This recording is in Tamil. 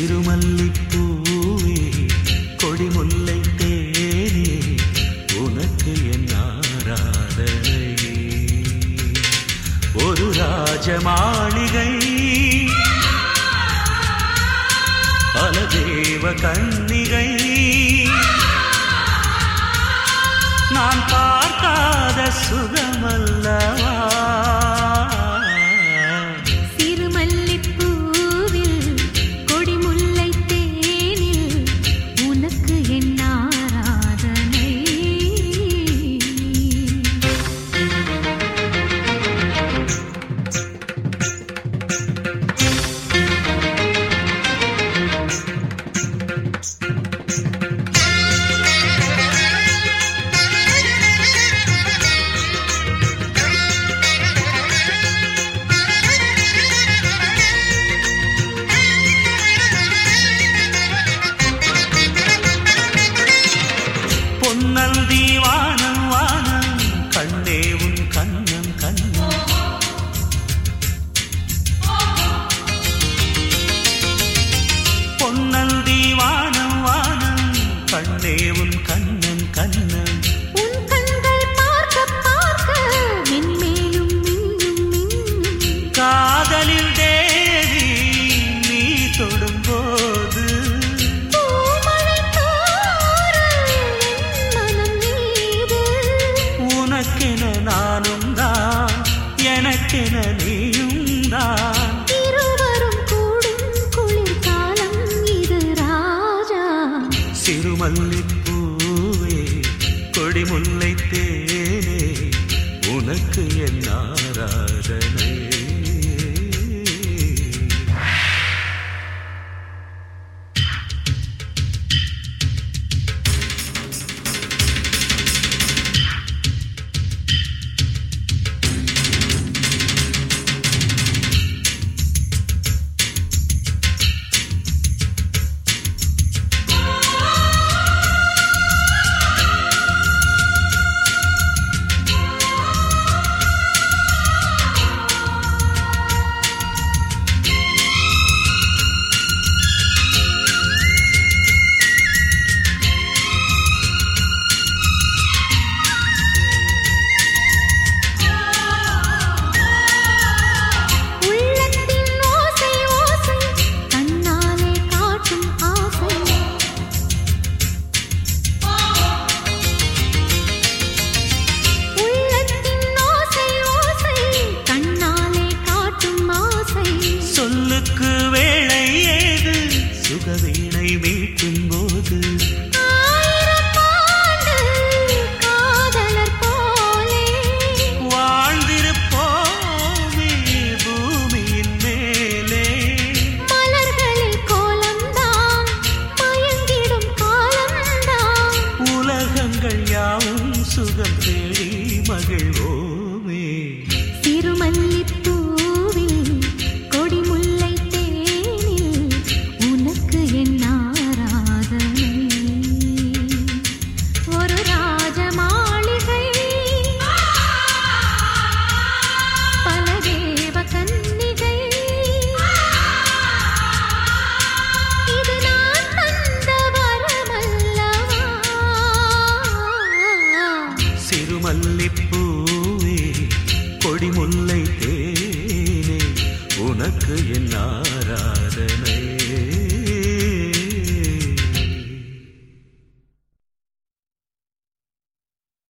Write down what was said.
சிறுமல்லிப்பூவே கொடிமுல்லை தேனே உனக்கு என் ஆராதனை. ஒரு ராஜமாளிகை பல தேவ கன்னிகை நான் பார்க்காத சுகமல்லவா. பொன்னந்தி வானம் வானம் கண்ணே உன் கண்ணம் கண்ணம். பொன்னந்தி வானம் வானம் கண்ணே உன் கண்ணம் கண்ணம். உன் கண்கள் பார்க்க பார்க்க மென்மேலும் மின்னும் மின்னும். காதலில் தேவி நீ தொடும்போது உனக்கென நானும் தான் எனக்கென நீயும் தான். இருவரும் கூடும் குளிர்காலம் இது ராஜா. சிறுமல்லிப்பூவே கொடிமுல்லை தேனே உனக்கு என் ஆராதனை.